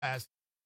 As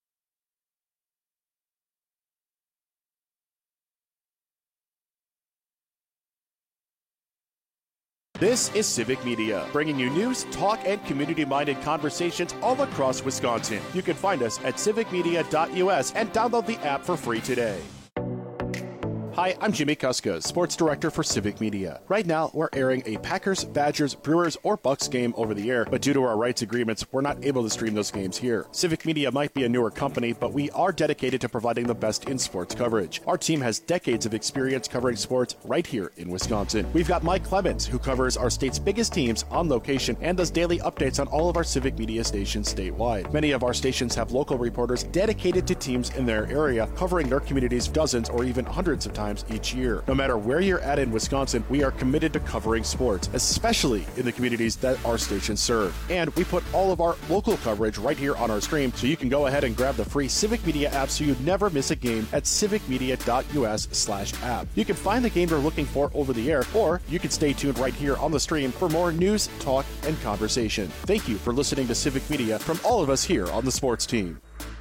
This is Civic Media, bringing you news, talk, and community-minded conversations all across Wisconsin. You can find us at civicmedia.us and download the app for free today. Hi, I'm Jimmy Kuska, Sports Director for Civic Media. Right now, we're airing a Packers, Badgers, Brewers, or Bucks game over the air, but due to our rights agreements, we're not able to stream those games here. Civic Media might be a newer company, but we are dedicated to providing the best in sports coverage. Our team has decades of experience covering sports right here in Wisconsin. We've got Mike Clemens, who covers our state's biggest teams on location and does daily updates on all of our Civic Media stations statewide. Many of our stations have local reporters dedicated to teams in their area, covering their communities dozens or even hundreds of times each year. No matter where you're at in Wisconsin, we are committed to covering sports, especially in the communities that our stations serve. And we put all of our local coverage right here on our stream, so you can go ahead and grab the free Civic Media app so you never miss a game at civicmedia.us/app. You can find the game you're looking for over the air, or you can stay tuned right here on the stream for more news, talk, and conversation. Thank you for listening to Civic Media from all of us here on the sports team.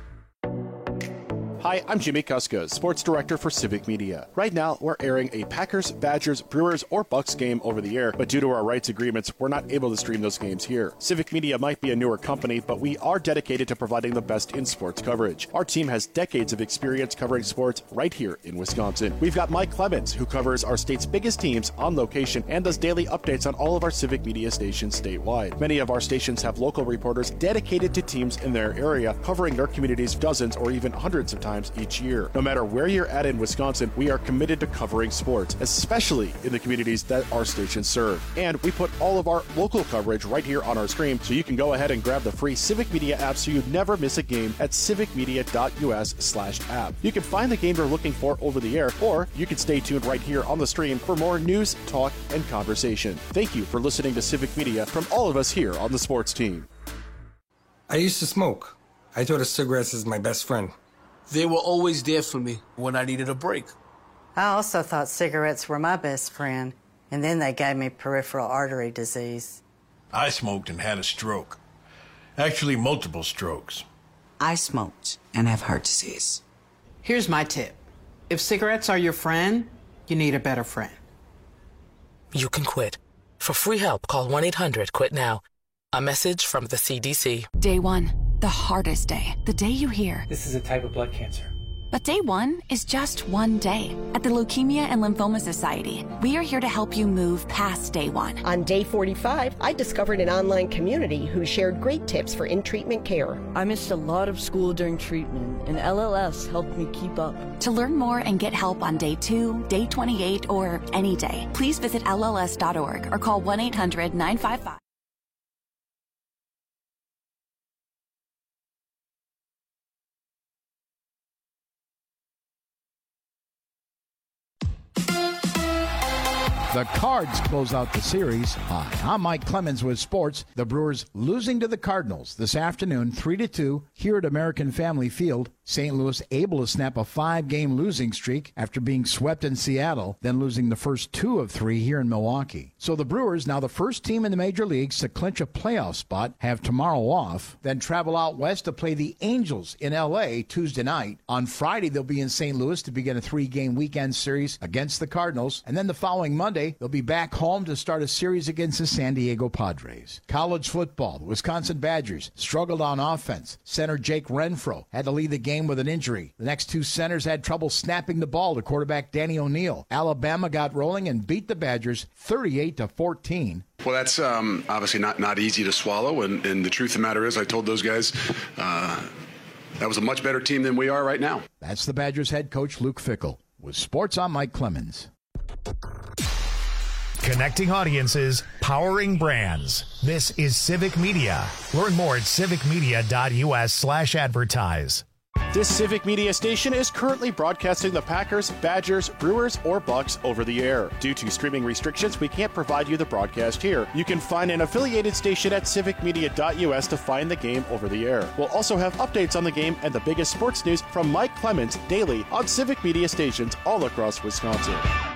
Hi, I'm Jimmy Kuska, Sports Director for Civic Media. Right now, we're airing a Packers, Badgers, Brewers, or Bucks game over the air, but due to our rights agreements, we're not able to stream those games here. Civic Media might be a newer company, but we are dedicated to providing the best in sports coverage. Our team has decades of experience covering sports right here in Wisconsin. We've got Mike Clemens, who covers our state's biggest teams on location and does daily updates on all of our Civic Media stations statewide. Many of our stations have local reporters dedicated to teams in their area, covering their communities dozens or even hundreds of times each year. No matter where you're at in Wisconsin, we are committed to covering sports, especially in the communities that our stations serve. And we put all of our local coverage right here on our stream, so you can go ahead and grab the free Civic Media app so you never miss a game at civicmedia.us/app. You can find the game you're looking for over the air, or you can stay tuned right here on the stream for more news, talk, and conversation. Thank you for listening to Civic Media from all of us here on the sports team. I used to smoke. I thought of cigarettes as my best friend. They were always there for me when I needed a break. I also thought cigarettes were my best friend, and then they gave me peripheral artery disease. I smoked and had a stroke. Actually, multiple strokes. I smoked and have heart disease. Here's my tip. If cigarettes are your friend, you need a better friend. You can quit. For free help, call 1-800-QUIT-NOW. A message from the CDC. Day one, the hardest day. The day you hear, this is a type of blood cancer. But day one is just one day. At the Leukemia and Lymphoma Society, we are here to help you move past day one. On day 45, I discovered an online community who shared great tips for in-treatment care. I missed a lot of school during treatment, and LLS helped me keep up. To learn more and get help on day 2, day 28, or any day, please visit LLS.org or call 1-800-955. The Cards close out the series. Hi, I'm Mike Clemens with sports. The Brewers losing to the Cardinals this afternoon, 3-2, here at American Family Field. St. Louis able to snap a 5-game losing streak after being swept in Seattle, then losing the first 2 of 3 here in Milwaukee. So the Brewers, now the first team in the major leagues to clinch a playoff spot, have tomorrow off, then travel out west to play the Angels in L.A. Tuesday night. On Friday, they'll be in St. Louis to begin a 3-game weekend series against the Cardinals, and then the following Monday, they'll be back home to start a series against the San Diego Padres. College football, the Wisconsin Badgers struggled on offense. Center Jake Renfro had to lead the game with an injury. The next 2 centers had trouble snapping the ball to quarterback Danny O'Neal. Alabama got rolling and beat the Badgers 38-14. Well, that's obviously not easy to swallow, and the truth of the matter is I told those guys that was a much better team than we are right now. That's the Badgers head coach Luke Fickell. With sports, I'm Mike Clemens. Connecting audiences, powering brands. This is Civic Media. Learn more at civicmedia.us/advertise. This Civic Media station is currently broadcasting the Packers, Badgers, Brewers, or Bucks over the air. Due to streaming restrictions, we can't provide you the broadcast here. You can find an affiliated station at civicmedia.us to find the game over the air. We'll also have updates on the game and the biggest sports news from Mike Clemens daily on Civic Media stations all across Wisconsin.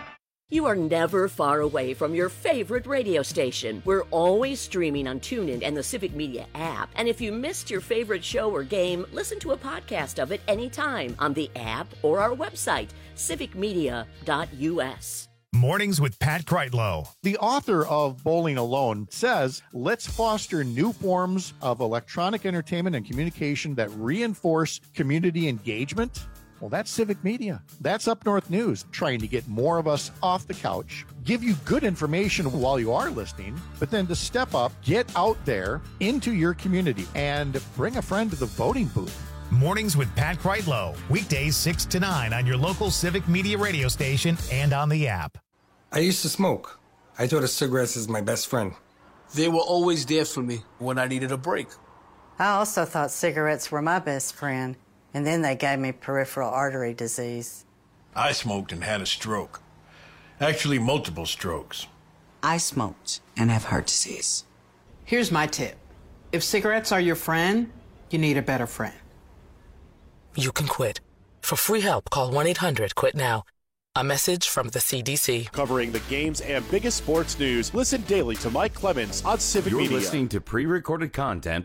You are never far away from your favorite radio station. We're always streaming on TuneIn and the Civic Media app. And if you missed your favorite show or game, listen to a podcast of it anytime on the app or our website, civicmedia.us. Mornings with Pat Kreitlow. The author of Bowling Alone says, let's foster new forms of electronic entertainment and communication that reinforce community engagement. Well, that's Civic Media. That's Up North News, trying to get more of us off the couch, give you good information while you are listening, but then to step up, get out there into your community and bring a friend to the voting booth. Mornings with Pat Kreitlow. Weekdays 6 to 9 on your local Civic Media radio station and on the app. I used to smoke. I thought of cigarettes as my best friend. They were always there for me when I needed a break. I also thought cigarettes were my best friend, and then they gave me peripheral artery disease. I smoked and had a stroke. Actually, multiple strokes. I smoked and have heart disease. Here's my tip. If cigarettes are your friend, you need a better friend. You can quit. For free help, call 1-800-QUIT-NOW. A message from the CDC. Covering the games and biggest sports news. Listen daily to Mike Clemens on Civic Media. You're listening to pre-recorded content.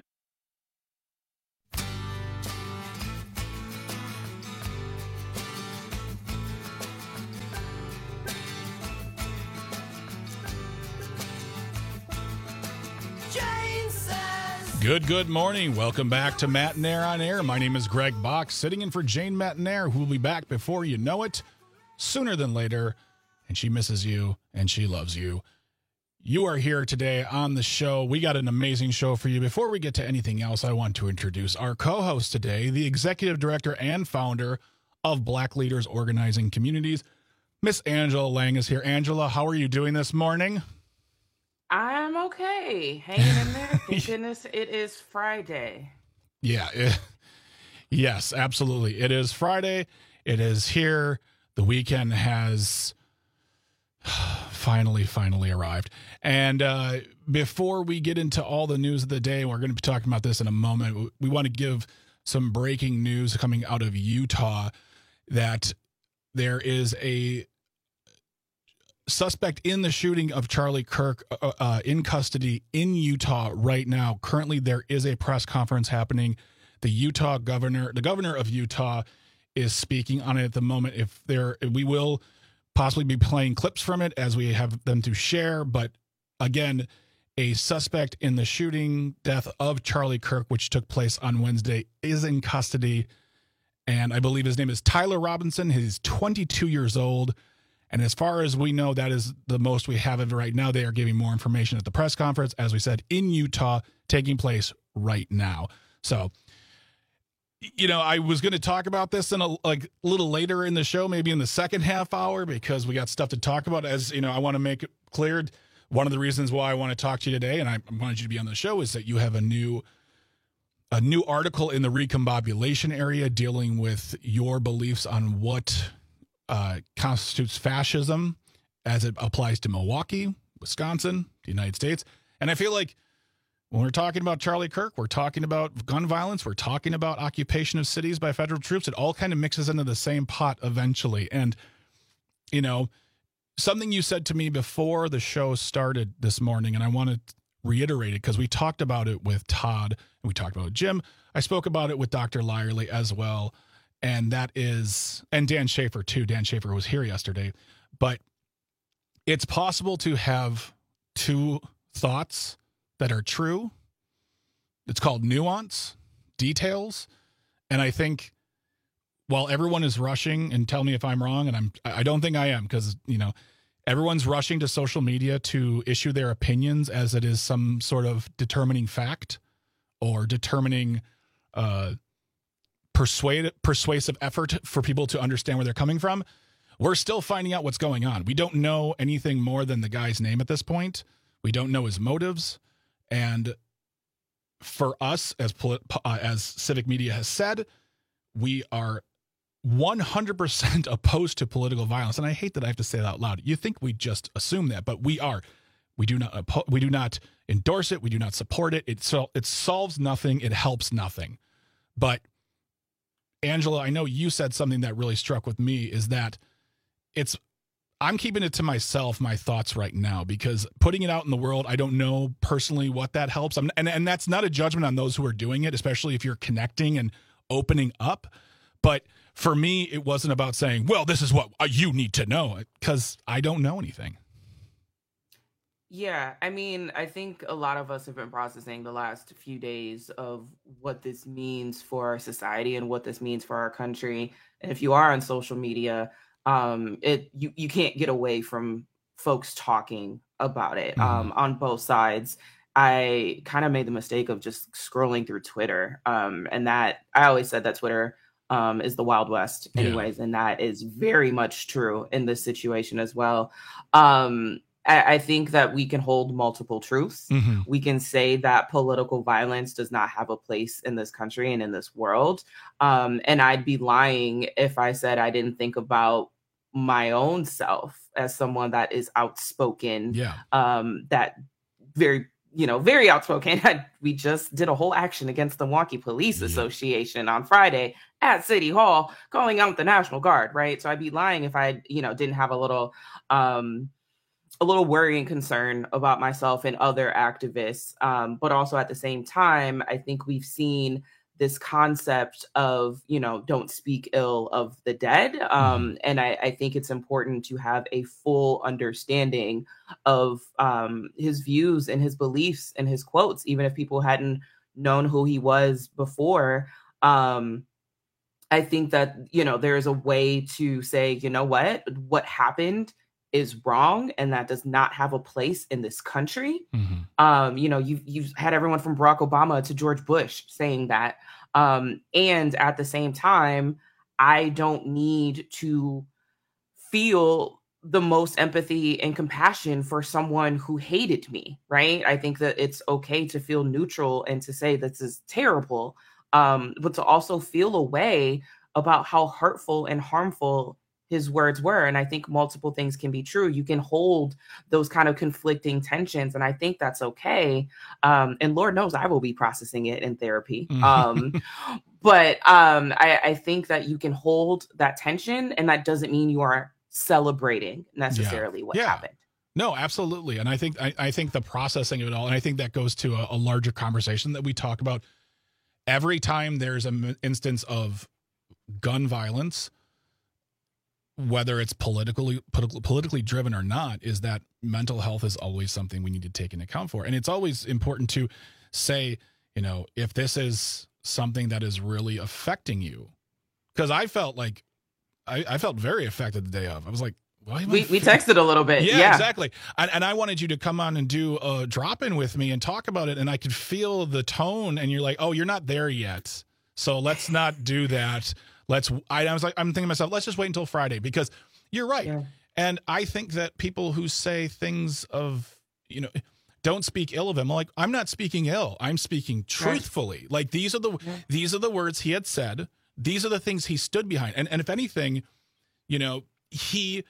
Good morning. Welcome back to Matt and Air on Air. My name is Greg Bach, sitting in for Jane Mattinair, who will be back before you know it, sooner than later. And she misses you, and she loves you. You are here today on the show. We got an amazing show for you. Before we get to anything else, I want to introduce our co-host today, the executive director and founder of Black Leaders Organizing Communities. Miss Angela Lang is here. Angela, how are you doing this morning? I'm okay. Hanging in there. Thank goodness it is Friday. Yeah. Yes, absolutely. It is Friday. It is here. The weekend has finally arrived. And before we get into all the news of the day, we're going to be talking about this in a moment. We want to give some breaking news coming out of Utah that there is a suspect in the shooting of Charlie Kirk in custody in Utah right now. Currently, there is a press conference happening. The governor of Utah is speaking on it at the moment. We will possibly be playing clips from it as we have them to share. But again, a suspect in the shooting death of Charlie Kirk, which took place on Wednesday, is in custody. And I believe his name is Tyler Robinson. He's 22 years old. And as far as we know, that is the most we have of it right now. They are giving more information at the press conference, as we said, in Utah, taking place right now. So, I was going to talk about this in a little later in the show, maybe in the second half hour, because we got stuff to talk about. As I want to make it clear, one of the reasons why I want to talk to you today, and I wanted you to be on the show, is that you have a new article in the recombobulation area dealing with your beliefs on what constitutes fascism as it applies to Milwaukee, Wisconsin, the United States. And I feel like when we're talking about Charlie Kirk, we're talking about gun violence, we're talking about occupation of cities by federal troops. It all kind of mixes into the same pot eventually. And, something you said to me before the show started this morning, and I want to reiterate it because we talked about it with Todd and we talked about it with Jim. I spoke about it with Dr. Lyerly as well. And Dan Schaefer too. Dan Schaefer was here yesterday. But it's possible to have two thoughts that are true. It's called nuance, details. And I think while everyone is rushing, and tell me if I'm wrong, and I don't think I am, because, everyone's rushing to social media to issue their opinions as it is some sort of determining fact or determining persuasive effort for people to understand where they're coming from. We're still finding out what's going on. We don't know anything more than the guy's name at this point. We don't know his motives. And for us, as Civic Media has said, we are 100% opposed to political violence. And I hate that I have to say that out loud. You think we just assume that, but we are. We do not endorse it. We do not support it. It solves nothing. It helps nothing. But Angela, I know you said something that really struck with me, is that I'm keeping it to myself, my thoughts right now, because putting it out in the world, I don't know personally what that helps. And that's not a judgment on those who are doing it, especially if you're connecting and opening up. But for me, it wasn't about saying, well, this is what you need to know, because I don't know anything. Yeah, I mean, I think a lot of us have been processing the last few days of what this means for our society and what this means for our country. And if you are on social media, you can't get away from folks talking about it on both sides. I kind of made the mistake of just scrolling through Twitter, and that I always said that Twitter is the Wild West, anyways, and that is very much true in this situation as well. I think that we can hold multiple truths. We can say that political violence does not have a place in this country and in this world. And I'd be lying if I said I didn't think about my own self as someone that is outspoken, that very outspoken. We just did a whole action against the Milwaukee Police Association on Friday at City Hall, calling out the National Guard, right? So I'd be lying if I, didn't have a little worry and concern about myself and other activists. But also at the same time, I think we've seen this concept of, don't speak ill of the dead. And I think it's important to have a full understanding of his views and his beliefs and his quotes, even if people hadn't known who he was before. I think that, there's a way to say, what happened is wrong, and that does not have a place in this country. You've had everyone from Barack Obama to George Bush saying that. And at the same time, I don't need to feel the most empathy and compassion for someone who hated me, right? I think that it's okay to feel neutral and to say this is terrible, but to also feel a way about how hurtful and harmful his words were. And I think multiple things can be true. You can hold those kind of conflicting tensions, and I think that's okay. And Lord knows I will be processing it in therapy. But I think that you can hold that tension, and that doesn't mean you are celebrating necessarily what happened. No, absolutely. And I think the processing of it all, and I think that goes to a larger conversation that we talk about every time there's an instance of gun violence, whether it's politically driven or not, is that mental health is always something we need to take into account for. And it's always important to say, if this is something that is really affecting you, because I felt like I felt very affected the day of. I was like, why we texted a little bit. Yeah, exactly. And I wanted you to come on and do a drop-in with me and talk about it. And I could feel the tone, and you're like, oh, you're not there yet, so let's not do that. I was like, I'm thinking to myself, let's just wait until Friday, because you're right. Yeah. And I think that people who say things of, don't speak ill of him, I'm not speaking ill. I'm speaking truthfully. Right. Like these are the words he had said. These are the things he stood behind. And if anything, he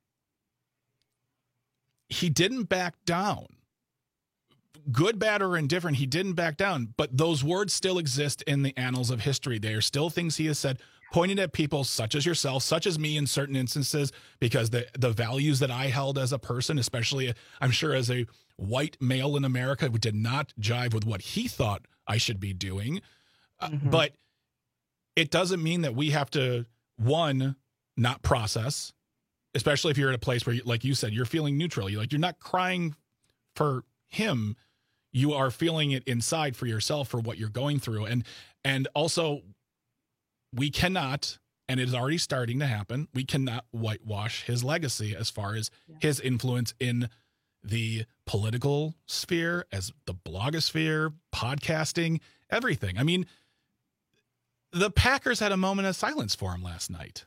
didn't back down. Good, bad, or indifferent, he didn't back down. But those words still exist in the annals of history. They are still things he has said, pointed at people such as yourself, such as me in certain instances, because the values that I held as a person, especially, I'm sure, as a white male in America, did not jive with what he thought I should be doing. But it doesn't mean that we have to, one, not process, especially if you're at a place where, like you said, you're feeling neutral. You're not crying for him. You are feeling it inside for yourself, for what you're going through. And also, we cannot, and it is already starting to happen, we cannot whitewash his legacy as far as his influence in the political sphere, as the blogosphere, podcasting, everything. I mean, the Packers had a moment of silence for him last night.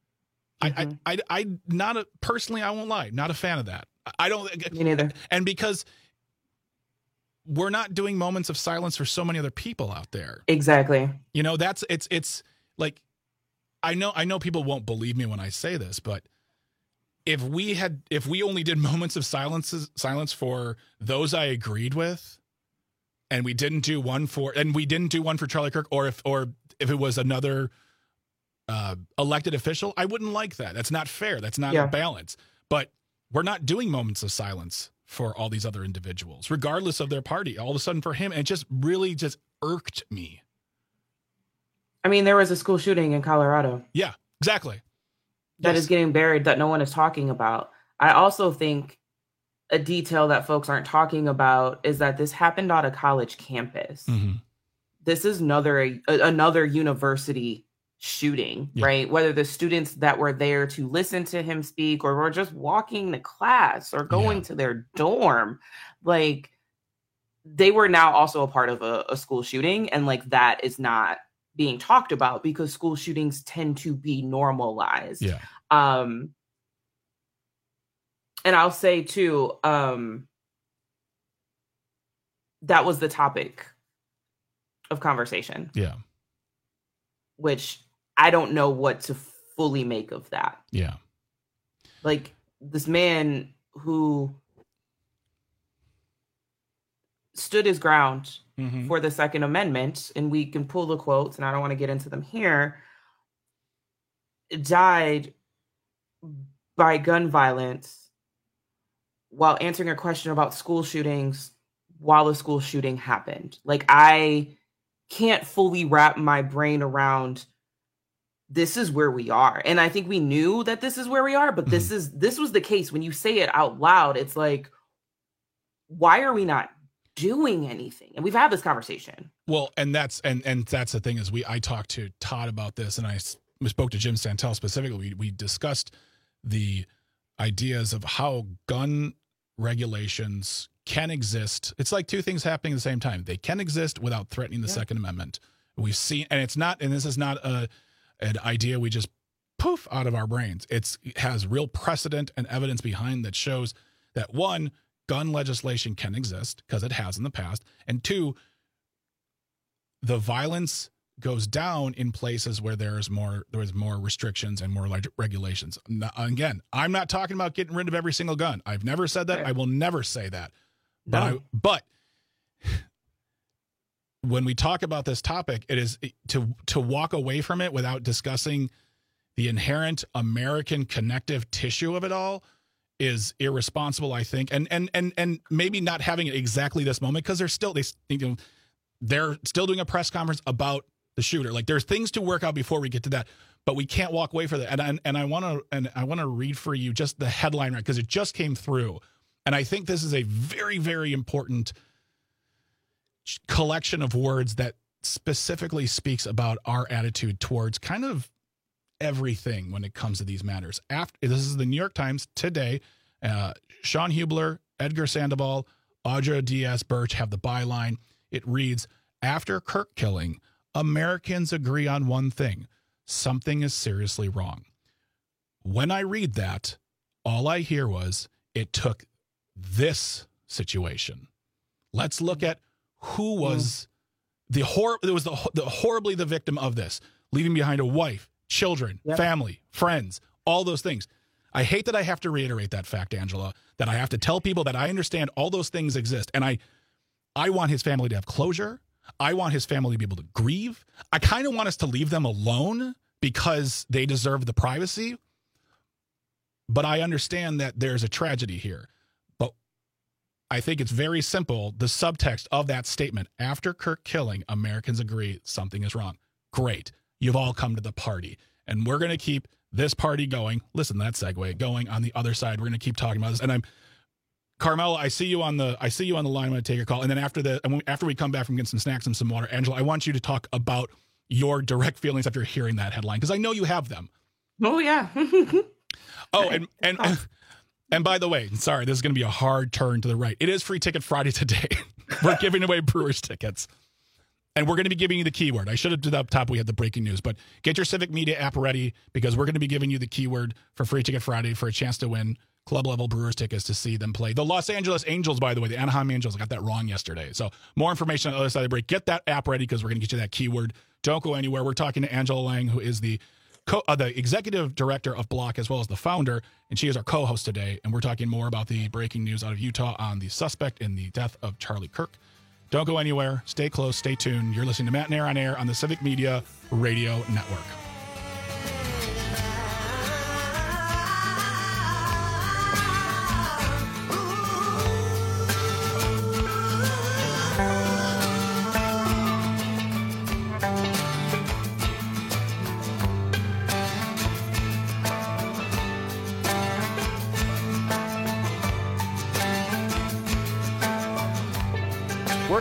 Personally, I won't lie, not a fan of that. I don't. Me neither. And because we're not doing moments of silence for so many other people out there. Exactly. It's like, I know people won't believe me when I say this, but if we only did moments of silence for those I agreed with, and we didn't do one for Charlie Kirk, or if it was another elected official, I wouldn't like that. That's not fair. That's not a balance. But we're not doing moments of silence for all these other individuals, regardless of their party. All of a sudden for him, it just really just irked me. I mean, there was a school shooting in Colorado. Yeah, exactly. That is getting buried, that no one is talking about. I also think a detail that folks aren't talking about is that this happened on a college campus. Mm-hmm. This is another university shooting, right? Whether the students that were there to listen to him speak or were just walking to class or going to their dorm, like they were now also a part of a school shooting. And like that is not being talked about because school shootings tend to be normalized. Yeah. And I'll say too, that was the topic of conversation. Yeah. Which I don't know what to fully make of that. Yeah. Like this man who stood his ground for the Second Amendment, and we can pull the quotes, and I don't want to get into them here, died by gun violence while answering a question about school shootings while a school shooting happened. Like, I can't fully wrap my brain around this is where we are. And I think we knew that this is where we are, but this was the case. When you say it out loud, it's like, why are we not doing anything? And we've had this conversation. Well, and that's the thing is I talked to Todd about this, and I spoke to Jim Santel specifically. We discussed the ideas of how gun regulations can exist. It's like two things happening at the same time. They can exist without threatening the Second Amendment. We've seen, and this is not an idea we just poof out of our brains. It has real precedent and evidence behind that shows that, one, gun legislation can exist because it has in the past, and two, the violence goes down in places where there's more restrictions and more regulations. Now, again, I'm not talking about getting rid of every single gun. I've never said that. I will never say that. No. But when we talk about this topic, it is to walk away from it without discussing the inherent American connective tissue of it all is irresponsible, I think, and maybe not having it exactly this moment, because they're still doing a press conference about the shooter. Like, there's things to work out before we get to that, but we can't walk away from that. And I want to read for you just the headline, right, because it just came through, and I think this is a very, very important collection of words that specifically speaks about our attitude towards kind of everything when it comes to these matters. This is the New York Times today. Sean Hubler, Edgar Sandoval, Audra Diaz Birch have the byline. It reads, "After Kirk killing, Americans agree on one thing: something is seriously wrong." When I read that, all I hear was, it took this situation. Let's look at who was horribly the victim of this, leaving behind a wife, children, family, friends, all those things. I hate that I have to reiterate that fact, Angela, that I have to tell people that I understand all those things exist. And I want his family to have closure. I want his family to be able to grieve. I kind of want us to leave them alone because they deserve the privacy. But I understand that there's a tragedy here. But I think it's very simple. The subtext of that statement, after Kirk killing, Americans agree something is wrong. Great. You've all come to the party. And we're going to keep this party going. Listen to that segue. Going on the other side. We're going to keep talking about this. And Carmela, I see you on the line. I'm going to take your call. And then after we come back from getting some snacks and some water, Angela, I want you to talk about your direct feelings after hearing that headline, because I know you have them. Oh, yeah. Oh, and by the way, sorry, this is going to be a hard turn to the right. It is Free Ticket Friday today. We're giving away Brewers tickets. And we're going to be giving you the keyword. I should have did up top. We had the breaking news, but get your Civic Media app ready, because we're going to be giving you the keyword for Free Ticket Friday for a chance to win club level Brewers tickets to see them play the Los Angeles Angels. By the way, the Anaheim Angels. I got that wrong yesterday. So more information on the other side of the break. Get that app ready, because we're going to get you that keyword. Don't go anywhere. We're talking to Angela Lang, who is the executive director of Block, as well as the founder, and she is our co-host today. And we're talking more about the breaking news out of Utah on the suspect in the death of Charlie Kirk. Don't go anywhere. Stay close. Stay tuned. You're listening to Matt and Air on Air on the Civic Media Radio Network.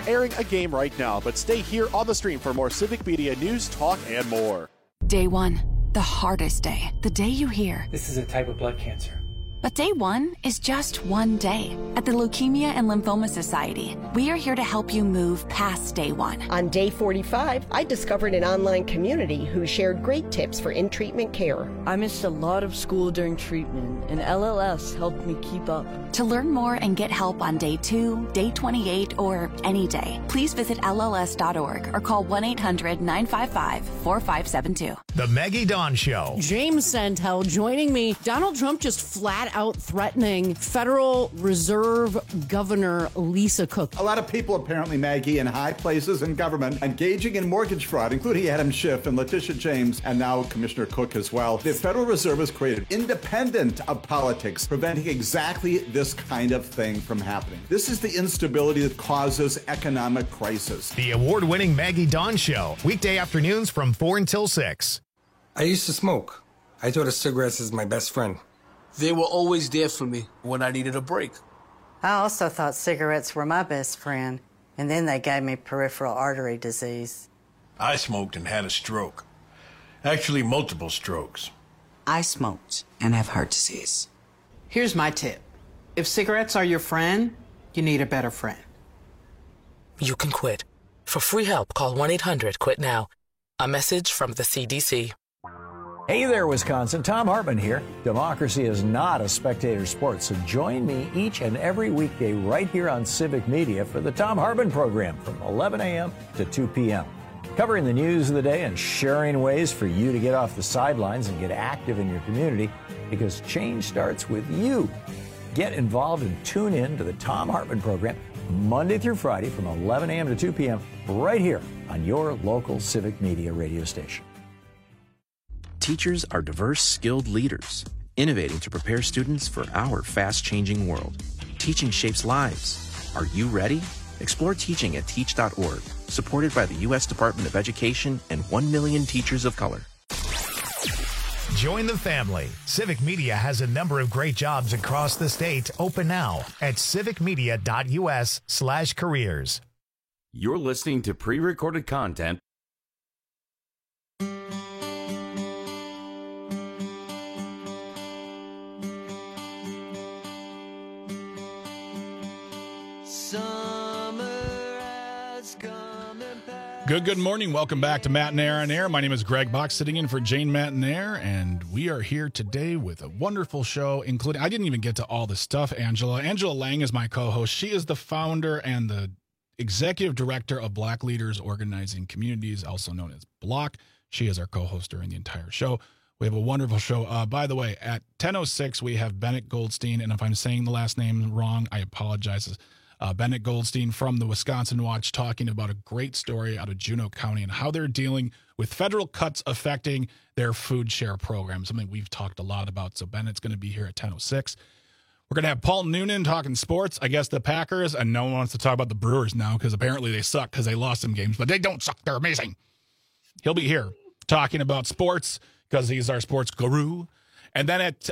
airing a game right now, but stay here on the stream for more Civic Media news, talk, and more. Day 1, the hardest day. The day you hear, "This is a type of blood cancer." But day 1 is just one day. At the Leukemia and Lymphoma Society, we are here to help you move past day 1. On day 45, I discovered an online community who shared great tips for in-treatment care. I missed a lot of school during treatment, and LLS helped me keep up. To learn more and get help on day 2, day 28, or any day, please visit LLS.org or call 1-800-955-4572. The Maggie Dawn Show. James Santel joining me. Donald Trump just flat out threatening Federal Reserve Governor Lisa Cook. A lot of people, apparently, Maggie, in high places in government engaging in mortgage fraud, including Adam Schiff and Letitia James, and now Commissioner Cook as well. The Federal Reserve has created independent of politics, preventing exactly this kind of thing from happening. This is the instability that causes economic crisis. The award-winning Maggie Dawn Show. Weekday afternoons from 4 until 6. I used to smoke. I thought of cigarettes as my best friend. They were always there for me when I needed a break. I also thought cigarettes were my best friend, and then they gave me peripheral artery disease. I smoked and had a stroke. Actually, multiple strokes. I smoked and have heart disease. Here's my tip. If cigarettes are your friend, you need a better friend. You can quit. For free help, call 1-800-QUIT-NOW. A message from the CDC. Hey there, Wisconsin. Tom Hartman here. Democracy is not a spectator sport, so join me each and every weekday right here on Civic Media for the Tom Hartman program from 11 a.m. to 2 p.m. Covering the news of the day and sharing ways for you to get off the sidelines and get active in your community, because change starts with you. Get involved and tune in to the Tom Hartman program Monday through Friday from 11 a.m. to 2 p.m. right here on your local Civic Media radio station. Teachers are diverse, skilled leaders, innovating to prepare students for our fast-changing world. Teaching shapes lives. Are you ready? Explore teaching at teach.org, supported by the U.S. Department of Education and 1 million teachers of color. Join the family. Civic Media has a number of great jobs across the state open now at civicmedia.us/careers. You're listening to pre-recorded content. Good morning. Welcome back to Matt and Air on Air. My name is Greg Bach, sitting in for Jane Mattinair, and we are here today with a wonderful show, including, I didn't even get to all the stuff, Angela. Angela Lang is my co-host. She is the founder and the executive director of Black Leaders Organizing Communities, also known as BLOC. She is our co-host during the entire show. We have a wonderful show. By the way, at 10:06, we have Bennett Goldstein, and if I'm saying the last name wrong, I apologize. Bennett Goldstein from the Wisconsin Watch talking about a great story out of Juneau County and how they're dealing with federal cuts affecting their food share program, something we've talked a lot about. So Bennett's going to be here at 10:06. We're going to have Paul Noonan talking sports. I guess the Packers, and no one wants to talk about the Brewers now because apparently they suck because they lost some games, but they don't suck. They're amazing. He'll be here talking about sports because he's our sports guru. And then at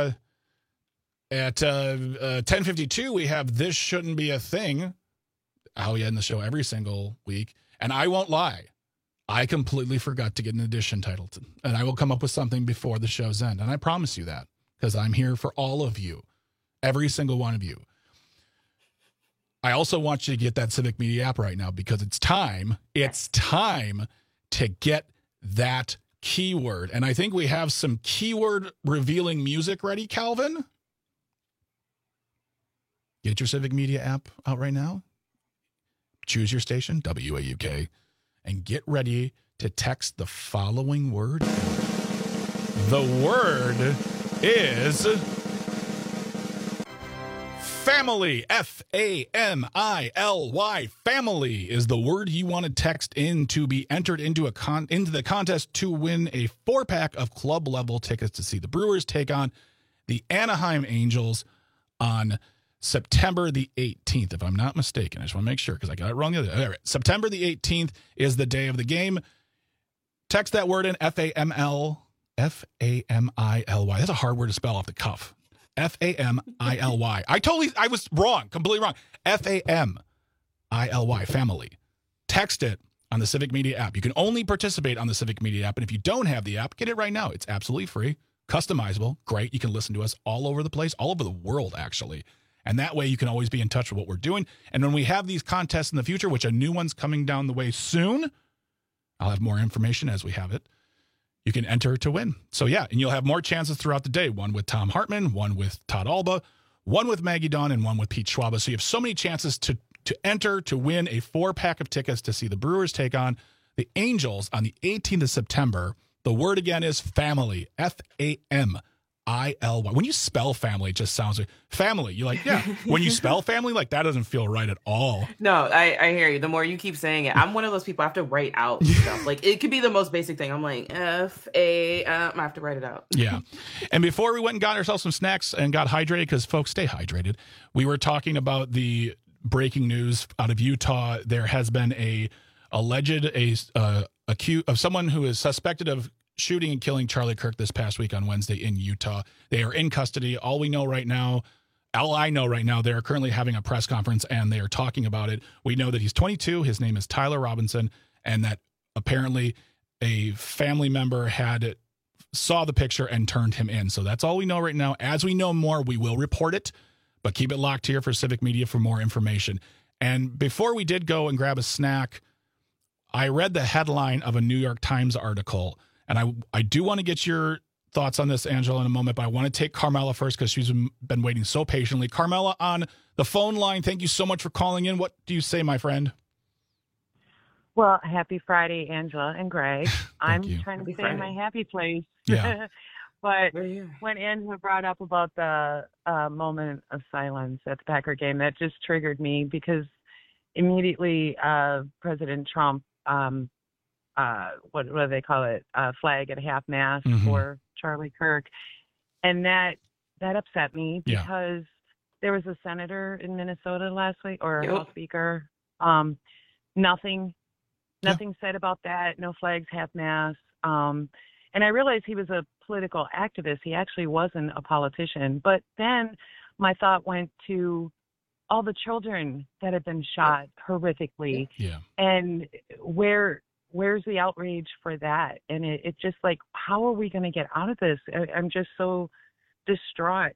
10:52, we have This Shouldn't Be a Thing. How we end the show every single week. And I won't lie, I completely forgot to get an edition title. And I will come up with something before the show's end. And I promise you that because I'm here for all of you, every single one of you. I also want you to get that Civic Media app right now because it's time to get that keyword. And I think we have some keyword revealing music ready, Calvin. Get your Civic Media app out right now. Choose your station, WAUK, and get ready to text the following word. The word is family. Family. Family is the word you want to text in to be entered into the contest to win a 4-pack of club level tickets to see the Brewers take on the Anaheim Angels on September the 18th, if I'm not mistaken. I just want to make sure because I got it wrong the other day. All right. September the 18th is the day of the game. Text that word in, Family. That's a hard word to spell off the cuff. Family. I was wrong, completely wrong. Family. ILY, family. Text it on the Civic Media app. You can only participate on the Civic Media app. And if you don't have the app, get it right now. It's absolutely free, customizable, great. You can listen to us all over the place, all over the world, actually. And that way you can always be in touch with what we're doing. And when we have these contests in the future, which a new one's coming down the way soon, I'll have more information as we have it. You can enter to win. So yeah, and you'll have more chances throughout the day. One with Tom Hartman, one with Todd Alba, one with Maggie Dawn, and one with Pete Schwaba. So you have so many chances to enter to win a 4-pack of tickets to see the Brewers take on the Angels on the 18th of September. The word again is family, FAMILY. When you spell family, it just sounds like family. You're like, yeah. When you spell family, like that doesn't feel right at all. No, I hear you. The more you keep saying it, I'm one of those people I have to write out stuff. Like it could be the most basic thing. I'm like I have to write it out. Yeah. And before we went and got ourselves some snacks and got hydrated, because folks, stay hydrated. We were talking about the breaking news out of Utah. There has been accused of someone who is suspected of shooting and killing Charlie Kirk this past week on Wednesday in Utah. They are in custody. All I know right now, they are currently having a press conference and they are talking about it. We know that he's 22. His name is Tyler Robinson, and that apparently a family member saw the picture and turned him in. So that's all we know right now. As we know more, we will report it, but keep it locked here for Civic Media for more information. And before we did go and grab a snack, I read the headline of a New York Times article. And I do want to get your thoughts on this, Angela, in a moment, but I want to take Carmela first because she's been waiting so patiently. Carmela on the phone line, thank you so much for calling in. What do you say, my friend? Well, happy Friday, Angela and Greg. I'm trying to stay in my happy place. Yeah. But when Angela brought up about the moment of silence at the Packer game, that just triggered me because immediately President Trump what do they call it? Flag at half mast for Charlie Kirk. And that upset me because there was a senator in Minnesota last week or a House Speaker. Nothing said about that. No flags, half mast. And I realized he was a political activist. He actually wasn't a politician. But then my thought went to all the children that have been shot horrifically. Yeah. And where's the outrage for that? And it's just like, how are we going to get out of this? I'm just so distraught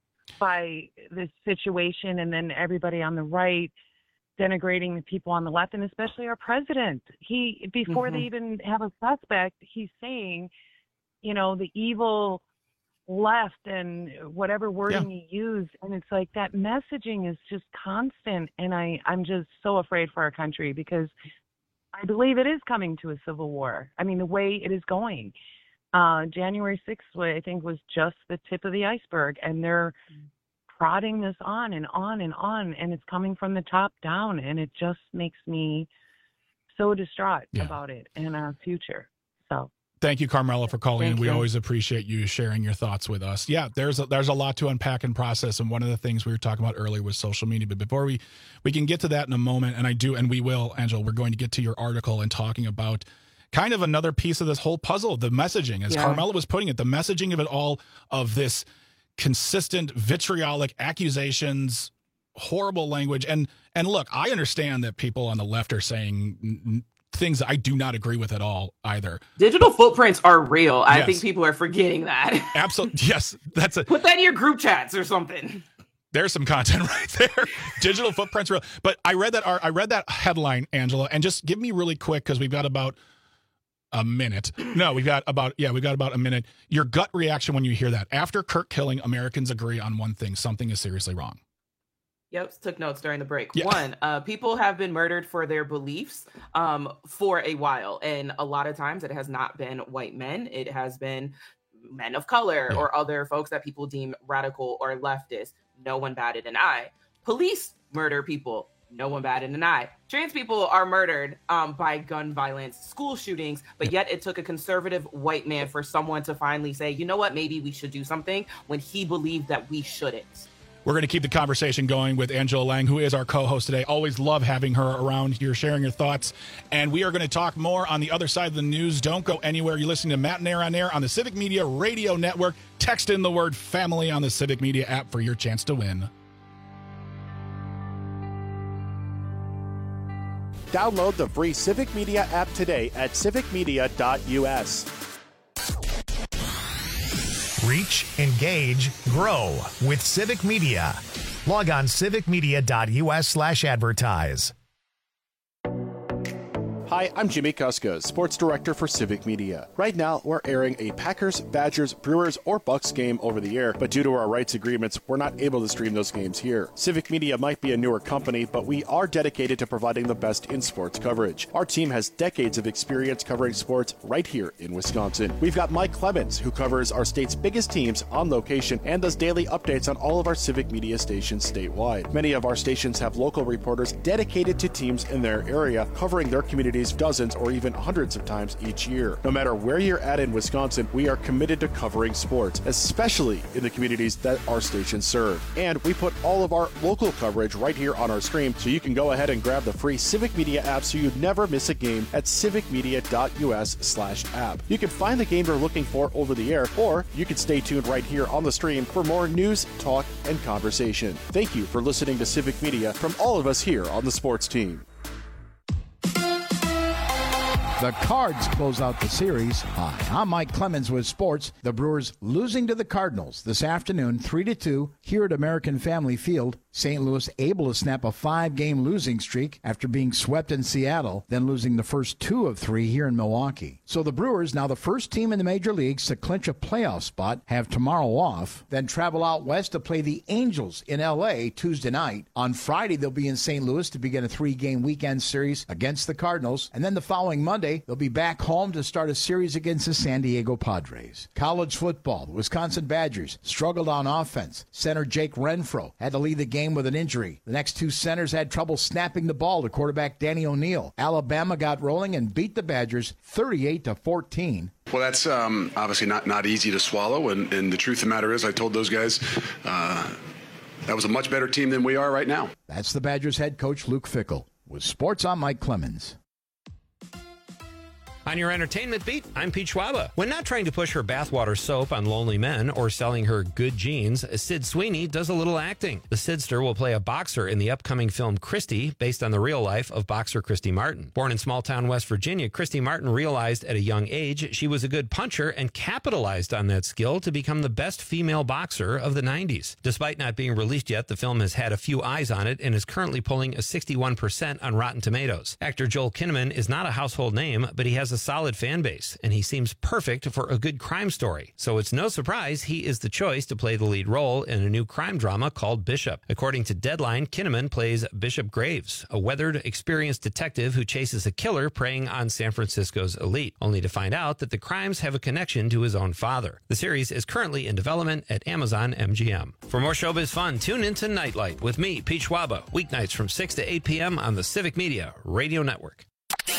by this situation. And then everybody on the right denigrating the people on the left, and especially our president. Before they even have a suspect, he's saying, the evil left and whatever wording he used. And it's like that messaging is just constant. And I'm just so afraid for our country because I believe it is coming to a civil war. I mean, the way it is going. January 6th, I think, was just the tip of the iceberg, and they're prodding this on and on and on, and it's coming from the top down, and it just makes me so distraught about it and our future. So thank you, Carmela, for calling in. Thank We you. always appreciate you sharing your thoughts with us. Yeah, there's a lot to unpack and process, and one of the things we were talking about earlier was social media. But before we can get to that in a moment, and we will, Angela, we're going to get to your article and talking about kind of another piece of this whole puzzle, the messaging, as Carmela was putting it, the messaging of it all, of this consistent vitriolic accusations, horrible language. And look, I understand that people on the left are saying things that I do not agree with at all either. Digital footprints are real. I think people are forgetting that. Absolutely. Yes. Put that in your group chats or something. There's some content right there. Digital footprints real. But I read that headline, Angela, and just give me really quick, because we've got about a minute. No, we've got about a minute. Your gut reaction when you hear that. After Kirk killing, Americans agree on one thing: something is seriously wrong. Yep, took notes during the break. Yeah. One, people have been murdered for their beliefs for a while. And a lot of times it has not been white men. It has been men of color or other folks that people deem radical or leftist. No one batted an eye. Police murder people. No one batted an eye. Trans people are murdered by gun violence, school shootings, but yet it took a conservative white man for someone to finally say, you know what, maybe we should do something, when he believed that we shouldn't. We're going to keep the conversation going with Angela Lang, who is our co-host today. Always love having her around here, sharing your thoughts. And we are going to talk more on the other side of the news. Don't go anywhere. You're listening to Matt and Air on Air on the Civic Media Radio Network. Text in the word family on the Civic Media app for your chance to win. Download the free Civic Media app today at civicmedia.us. Reach, engage, grow with Civic Media. Log on civicmedia.us/advertise. Hi, I'm Jimmy Kuska, Sports Director for Civic Media. Right now, we're airing a Packers, Badgers, Brewers, or Bucks game over the air, but due to our rights agreements, we're not able to stream those games here. Civic Media might be a newer company, but we are dedicated to providing the best in sports coverage. Our team has decades of experience covering sports right here in Wisconsin. We've got Mike Clemens, who covers our state's biggest teams on location and does daily updates on all of our Civic Media stations statewide. Many of our stations have local reporters dedicated to teams in their area, covering their communities dozens or even hundreds of times each year. No matter where you're at in Wisconsin, we are committed to covering sports, especially in the communities that our stations serve. And we put all of our local coverage right here on our stream, so you can go ahead and grab the free Civic Media app so you never miss a game at civicmedia.us/app. You can find the game you're looking for over the air, or you can stay tuned right here on the stream for more news, talk, and conversation. Thank you for listening to Civic Media from all of us here on the sports team. The Cards close out the series. Hi, I'm Mike Clemens with sports. The Brewers losing to the Cardinals this afternoon, 3-2, here at American Family Field. St. Louis able to snap a 5-game losing streak after being swept in Seattle, then losing the first 2 of 3 here in Milwaukee. So the Brewers, now the first team in the major leagues to clinch a playoff spot, have tomorrow off, then travel out west to play the Angels in L.A. Tuesday night. On Friday, they'll be in St. Louis to begin a 3-game weekend series against the Cardinals, and then the following Monday, they'll be back home to start a series against the San Diego Padres. College football, the Wisconsin Badgers struggled on offense. Center Jake Renfro had to lead the game with an injury. The next 2 centers had trouble snapping the ball to quarterback Danny O'Neal. Alabama got rolling and beat the Badgers 38-14. Well, that's obviously not easy to swallow, and the truth of the matter is I told those guys that was a much better team than we are right now. That's the Badgers head coach Luke Fickell. With sports, I'm Mike Clemens. On your entertainment beat, I'm Pete Schwaba. When not trying to push her bathwater soap on lonely men or selling her good jeans, Sid Sweeney does a little acting. The Sidster will play a boxer in the upcoming film Christy, based on the real life of boxer Christy Martin. Born in small-town West Virginia, Christy Martin realized at a young age she was a good puncher and capitalized on that skill to become the best female boxer of the 90s. Despite not being released yet, the film has had a few eyes on it and is currently polling a 61% on Rotten Tomatoes. Actor Joel Kinnaman is not a household name, but he has a solid fan base, and he seems perfect for a good crime story. So it's no surprise he is the choice to play the lead role in a new crime drama called Bishop. According to Deadline, Kinnaman plays Bishop Graves, a weathered, experienced detective who chases a killer preying on San Francisco's elite, only to find out that the crimes have a connection to his own father. The series is currently in development at Amazon MGM. For more showbiz fun, tune into Nightlight with me, Pete Schwaba, weeknights from 6 to 8 p.m. on the Civic Media Radio Network.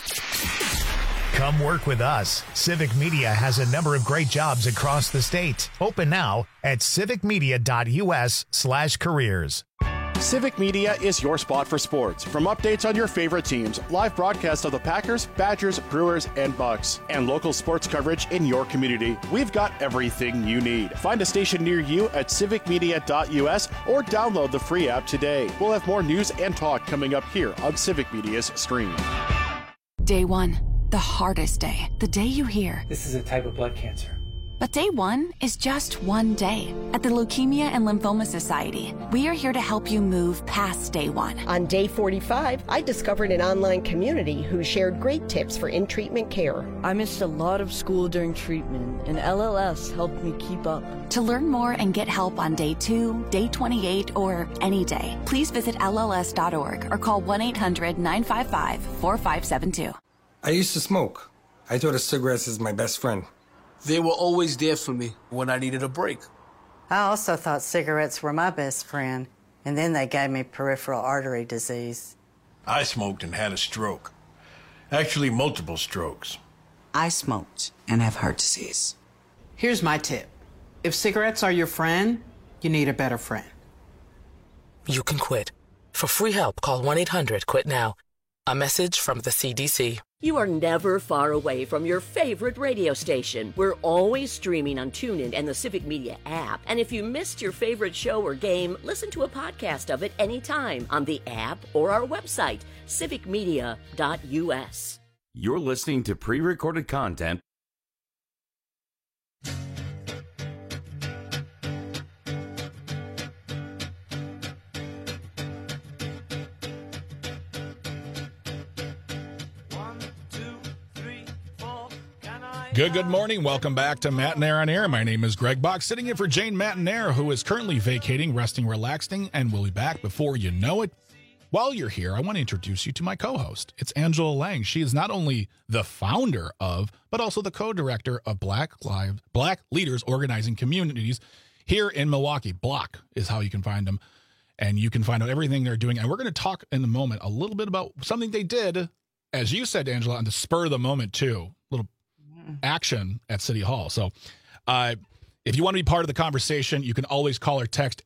Come work with us. Civic Media has a number of great jobs across the state. Open now at civicmedia.us/careers. Civic Media is your spot for sports. From updates on your favorite teams, live broadcasts of the Packers, Badgers, Brewers, and Bucks, and local sports coverage in your community, we've got everything you need. Find a station near you at civicmedia.us or download the free app today. We'll have more news and talk coming up here on Civic Media's stream. Day 1. The hardest day. The day you hear, "This is a type of blood cancer." But day 1 is just one day. At the Leukemia and Lymphoma Society, we are here to help you move past day 1. On day 45, I discovered an online community who shared great tips for in-treatment care. I missed a lot of school during treatment, and LLS helped me keep up. To learn more and get help on day 2, day 28, or any day, please visit LLS.org or call 1-800-955-4572. I used to smoke. I thought of cigarettes as my best friend. They were always there for me when I needed a break. I also thought cigarettes were my best friend, and then they gave me peripheral artery disease. I smoked and had a stroke. Actually, multiple strokes. I smoked and have heart disease. Here's my tip. If cigarettes are your friend, you need a better friend. You can quit. For free help, call 1-800-QUIT-NOW. A message from the CDC. You are never far away from your favorite radio station. We're always streaming on TuneIn and the Civic Media app. And if you missed your favorite show or game, listen to a podcast of it anytime on the app or our website, civicmedia.us. You're listening to pre-recorded content. Good morning. Welcome back to Matt and Air on Air. My name is Greg Bach, sitting in for Jane Mattinair, who is currently vacating, resting, relaxing, and will be back before you know it. While you're here, I want to introduce you to my co-host. It's Angela Lang. She is not only the founder of, but also the co-director of Black Leaders Organizing Communities here in Milwaukee. Block is how you can find them, and you can find out everything they're doing. And we're going to talk in a moment a little bit about something they did, as you said, Angela, on the spur of the moment, too. Little action at City Hall. So if you want to be part of the conversation, you can always call or text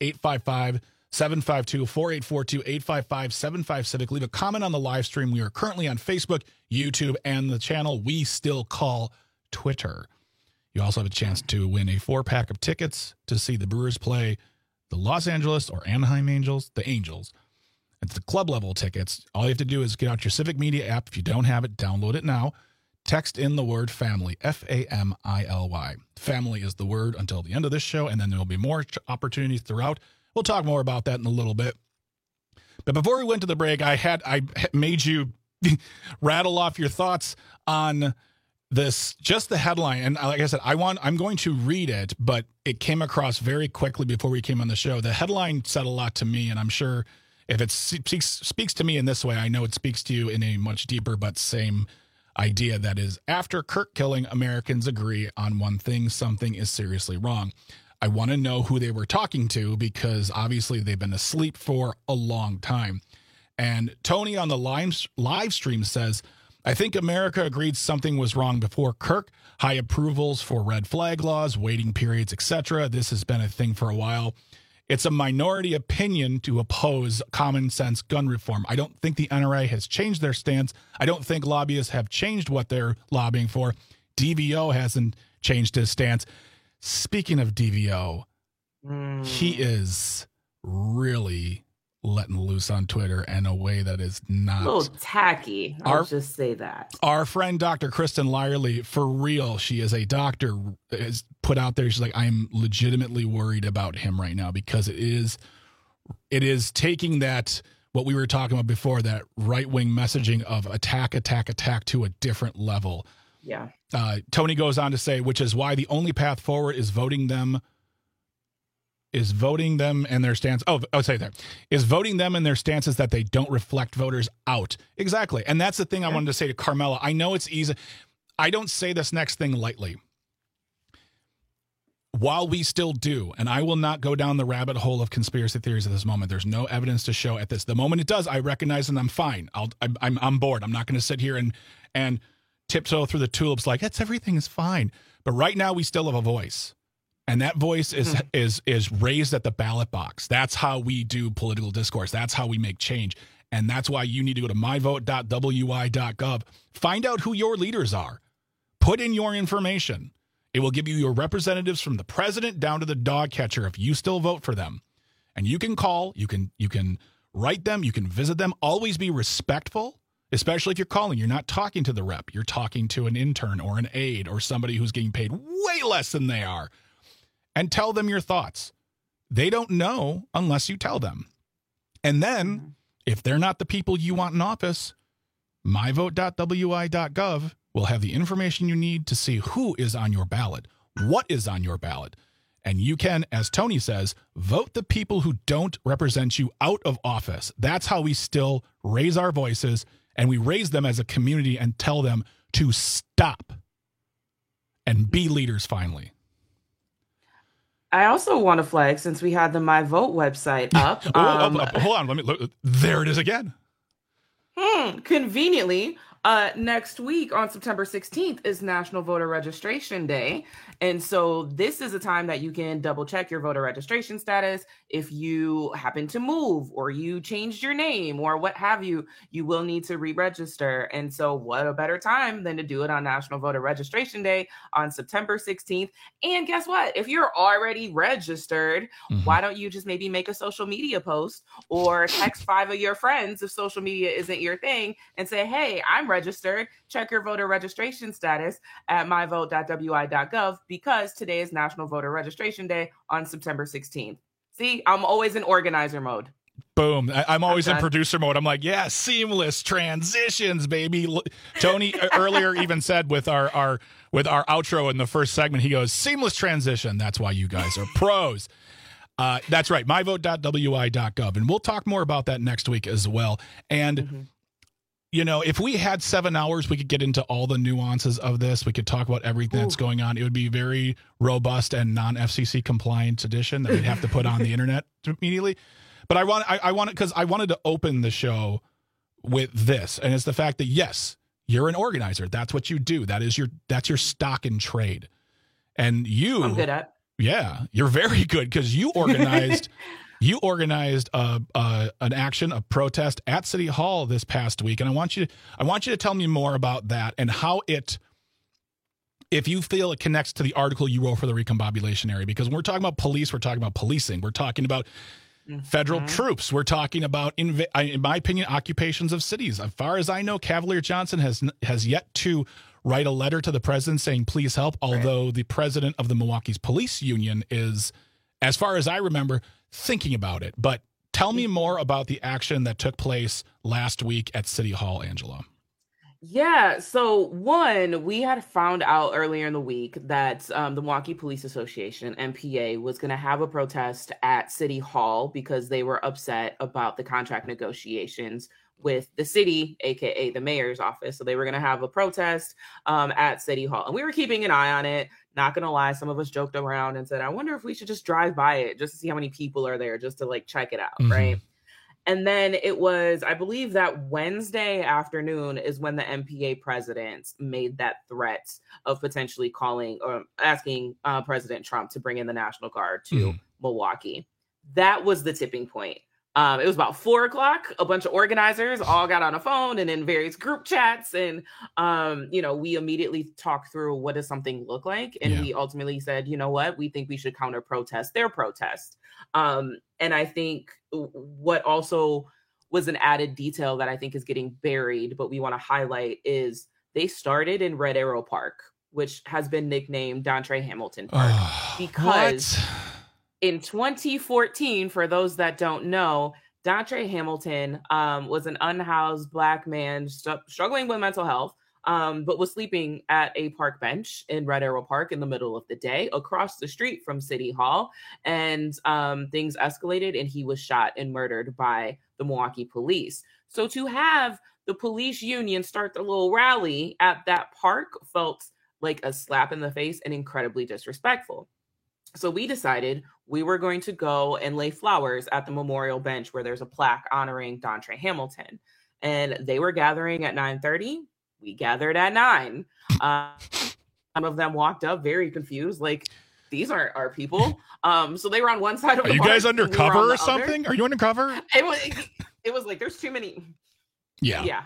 855-752-4842, 855-75-CIVIC. Leave a comment on the live stream. We are currently on Facebook, YouTube, and the channel we still call Twitter. You also have a chance to win a 4-pack of tickets to see the Brewers play the Los Angeles or Anaheim Angels, the Angels. It's the club level tickets. All you have to do is get out your Civic Media app. If you don't have it, download it now. Text in the word family, Family. Family is the word until the end of this show, and then there will be more opportunities throughout. We'll talk more about that in a little bit. But before we went to the break, I made you rattle off your thoughts on this, just the headline. And like I said, I'm going to read it, but it came across very quickly before we came on the show. The headline said a lot to me, and I'm sure if it speaks to me in this way, I know it speaks to you in a much deeper but same idea. That is, after Kirk killing, Americans agree on one thing: something is seriously wrong. I want to know who they were talking to, because obviously they've been asleep for a long time. And Tony on the live stream says, I think America agreed something was wrong before Kirk. High approvals for red flag laws, waiting periods, etc. This has been a thing for a while. It's a minority opinion to oppose common sense gun reform. I don't think the NRA has changed their stance. I don't think lobbyists have changed what they're lobbying for. DVO hasn't changed his stance. Speaking of DVO, he is really letting loose on Twitter in a way that is not... a little tacky. I'll just say that. Our friend, Dr. Kristen Lyerly, for real, she is a doctor, is put out there. She's like, I'm legitimately worried about him right now, because it is taking that, what we were talking about before, that right-wing messaging of attack to a different level. Yeah. Tony goes on to say, which is why the only path forward is voting them and their stance. Is voting them and their stances that they don't reflect voters out. Exactly. And that's the thing I wanted to say to Carmela. I know it's easy. I don't say this next thing lightly. While we still do, and I will not go down the rabbit hole of conspiracy theories at this moment. There's no evidence to show at this. The moment it does, I recognize and I'm fine. I'm on board. I'm not going to sit here and tiptoe through the tulips like everything is fine. But right now we still have a voice. And that voice is raised at the ballot box. That's how we do political discourse. That's how we make change. And that's why you need to go to myvote.wi.gov. Find out who your leaders are. Put in your information. It will give you your representatives from the president down to the dog catcher if you still vote for them. And you can call, you can write them, you can visit them. Always be respectful, especially if you're calling. You're not talking to the rep. You're talking to an intern or an aide or somebody who's getting paid way less than they are. And tell them your thoughts. They don't know unless you tell them. And then, if they're not the people you want in office, myvote.wi.gov will have the information you need to see who is on your ballot, what is on your ballot. And you can, as Tony says, vote the people who don't represent you out of office. That's how we still raise our voices, and we raise them as a community and tell them to stop and be leaders finally. I also want to flag, since we had the My Vote website up. Hold on, let me look. There it is again. Conveniently, Next week on September 16th is National Voter Registration Day. And so this is a time that you can double check your voter registration status. If you happen to move or you changed your name or what have you, you will need to re-register. And so what a better time than to do it on National Voter Registration Day on September 16th. And guess what? If you're already registered, why don't you just maybe make a social media post or text 5 of your friends if social media isn't your thing and say, hey, I'm registered. Check your voter registration status at myvote.wi.gov because today is National Voter Registration Day on September 16th. See, I'm always in organizer mode. Boom. I'm always in producer mode. I'm like, yeah, seamless transitions, baby. Tony earlier even said with our outro in the first segment, he goes, seamless transition. That's why you guys are pros. That's right. myvote.wi.gov. And we'll talk more about that next week as well. And you know, if we had 7 hours, we could get into all the nuances of this. We could talk about everything that's going on. It would be very robust and non-FCC compliant edition that we'd have to put on the internet immediately. But I want it because I wanted to open the show with this, and it's the fact that yes, you're an organizer. That's what you do. that's your stock in trade, and I'm good at. Yeah, you're very good because you organized. You organized an action, a protest at City Hall this past week, and I want you to tell me more about that and how if you feel it connects to the article you wrote for the Recombobulation area. Because when we're talking about police, we're talking about policing, we're talking about federal troops, we're talking about, in my opinion, occupations of cities. As far as I know, Cavalier Johnson has yet to write a letter to the president saying please help. Although the president of the Milwaukee's police union is, as far as I remember, thinking about it. But tell me more about the action that took place last week at City Hall, Angela. Yeah. So one, we had found out earlier in the week that the Milwaukee Police Association, MPA, was going to have a protest at City Hall because they were upset about the contract negotiations with the city, aka the mayor's office. So they were going to have a protest at City Hall. And we were keeping an eye on it. Not going to lie, some of us joked around and said, I wonder if we should just drive by it just to see how many people are there, just to like check it out, right? And then it was, I believe that Wednesday afternoon is when the MPA president made that threat of potentially calling or asking President Trump to bring in the National Guard to Milwaukee. That was the tipping point. It was about 4:00. A bunch of organizers all got on a phone and in various group chats. And, we immediately talked through what does something look like. And we ultimately said, you know what, we think we should counter protest their protest. And I think what also was an added detail that I think is getting buried, but we want to highlight is they started in Red Arrow Park, which has been nicknamed Dontre Hamilton Park because in 2014, for those that don't know, Dontre Hamilton was an unhoused Black man struggling with mental health, but was sleeping at a park bench in Red Arrow Park in the middle of the day across the street from City Hall. And things escalated and he was shot and murdered by the Milwaukee police. So to have the police union start the little rally at that park felt like a slap in the face and incredibly disrespectful. So we decided we were going to go and lay flowers at the memorial bench where there's a plaque honoring Dontre Hamilton. And they were gathering at 9:30. We gathered at 9. Some of them walked up very confused, like, these aren't our people. So they were on one side of the park. Are you guys undercover or something? Are you undercover? It was like, there's too many. Yeah.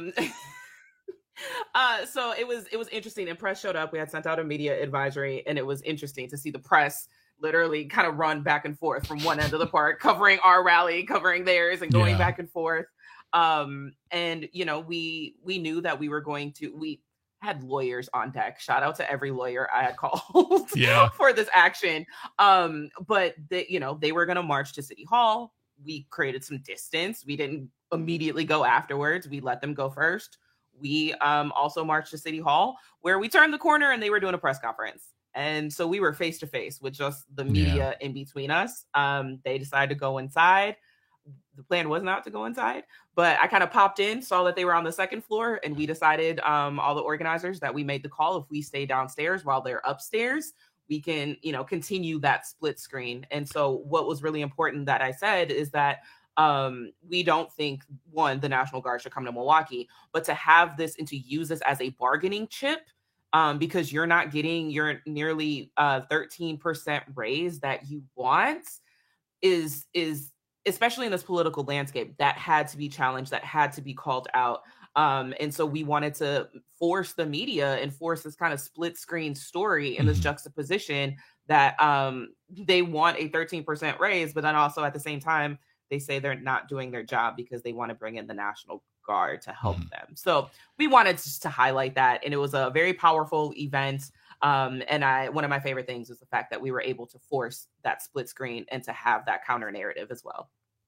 So it was interesting. And press showed up. We had sent out a media advisory, and it was interesting to see the press literally kind of run back and forth from one end of the park, covering our rally, covering theirs, and going back and forth. And we knew that we had lawyers on deck. Shout out to every lawyer I had called for this action. But they were going to march to City Hall. We created some distance. We didn't immediately go afterwards. We let them go first. We also marched to City Hall, where we turned the corner and they were doing a press conference. And so we were face to face with just the media in between us. They decided to go inside. The plan was not to go inside, but I kind of popped in, saw that they were on the second floor, and we decided, all the organizers, that we made the call. If we stay downstairs while they're upstairs, we can, continue that split screen. And so what was really important that I said is that We don't think, one, the National Guard should come to Milwaukee, but to have this and to use this as a bargaining chip, because you're not getting your nearly 13% raise that you want is especially in this political landscape, that had to be challenged, that had to be called out. And so we wanted to force the media and force this kind of split screen story in this juxtaposition that they want a 13% raise, but then also at the same time, they say they're not doing their job because they want to bring in the National Guard to help them. So we wanted just to highlight that. And it was a very powerful event. And one of my favorite things was the fact that we were able to force that split screen and to have that counter narrative as well.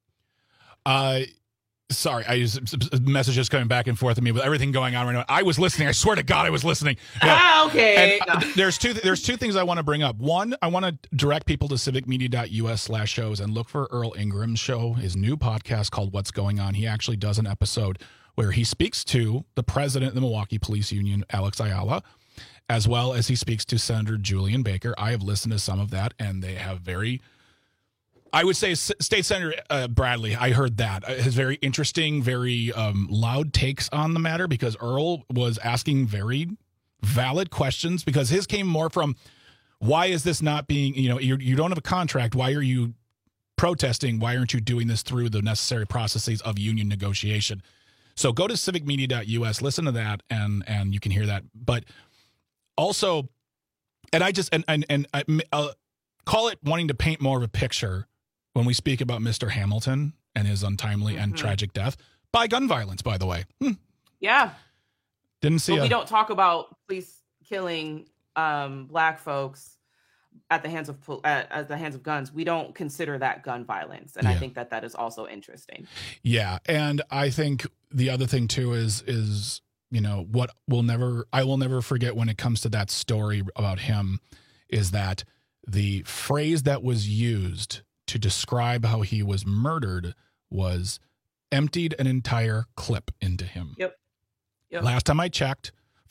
Sorry, I use messages coming back and forth with me with everything going on right now. I was listening. I swear to God, I was listening. Yeah. Okay. And, there's two things I want to bring up. One, I want to direct people to civicmedia.us/shows and look for Earl Ingram's show, his new podcast called What's Going On. He actually does an episode where he speaks to the president of the Milwaukee Police Union, Alex Ayala, as well as he speaks to Senator Julian Baker. I have listened to some of that, and they have very... I would say State Senator Bradley, I heard that, has very interesting, very loud takes on the matter, because Earl was asking very valid questions, because his came more from, why is this not being, you don't have a contract. Why are you protesting? Why aren't you doing this through the necessary processes of union negotiation? So go to civicmedia.us, listen to that, and you can hear that. But also, and I just, and I call it wanting to paint more of a picture when we speak about Mr. Hamilton and his untimely and tragic death by gun violence, by the way. Yeah. Didn't see we don't talk about police killing Black folks at the hands of guns. We don't consider that gun violence. And I think that is also interesting. Yeah. And I think the other thing too is, what I will never forget when it comes to that story about him is that the phrase that was used to describe how he was murdered was emptied an entire clip into him. Yep. Last time I checked,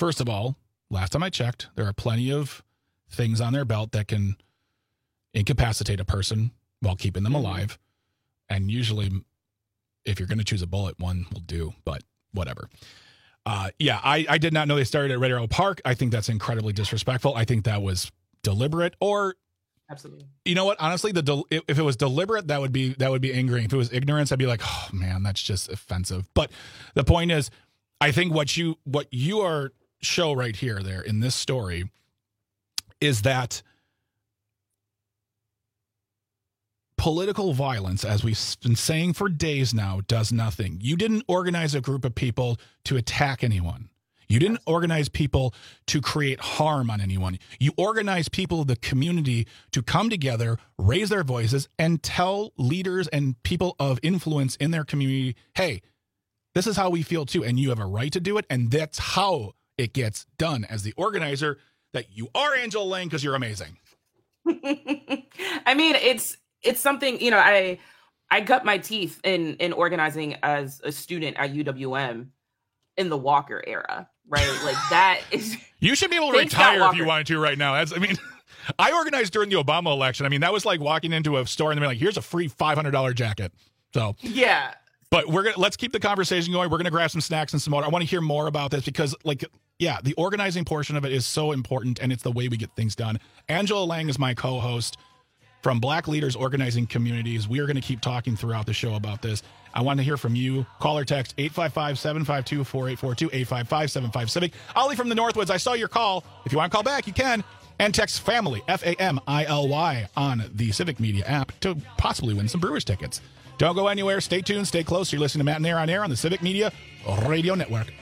there are plenty of things on their belt that can incapacitate a person while keeping them alive. And usually, if you're going to choose a bullet, one will do, but whatever. I did not know they started at Red Arrow Park. I think that's incredibly disrespectful. I think that was deliberate, or... Absolutely. You know what? Honestly, if it was deliberate, that would be angering. If it was ignorance, I'd be like, oh man, that's just offensive. But the point is, I think what you are show right here, there in this story, is that political violence, as we've been saying for days now, does nothing. You didn't organize a group of people to attack anyone. You didn't organize people to create harm on anyone. You organized people of the community to come together, raise their voices, and tell leaders and people of influence in their community, hey, this is how we feel too, and you have a right to do it, and that's how it gets done. As the organizer that you are, Angela Lang, because you're amazing. I mean, it's something, I cut my teeth in organizing as a student at UWM in the Walker era. Right, like that is. You should be able to retire if you wanted to right now. I organized during the Obama election. I mean, that was like walking into a store and they're like, "Here's a free $500 jacket." So yeah. But let's keep the conversation going. We're gonna grab some snacks and some water. I want to hear more about this because, the organizing portion of it is so important, and it's the way we get things done. Angela Lang is my co-host from Black Leaders Organizing Communities. We are going to keep talking throughout the show about this. I want to hear from you. Call or text 855-752-4842, 855-75-CIVIC. Ollie from the Northwoods, I saw your call. If you want to call back, you can. And text FAMILY, FAMILY, on the Civic Media app to possibly win some Brewers tickets. Don't go anywhere. Stay tuned. Stay close. You're listening to Matt and Air on Air on the Civic Media Radio Network.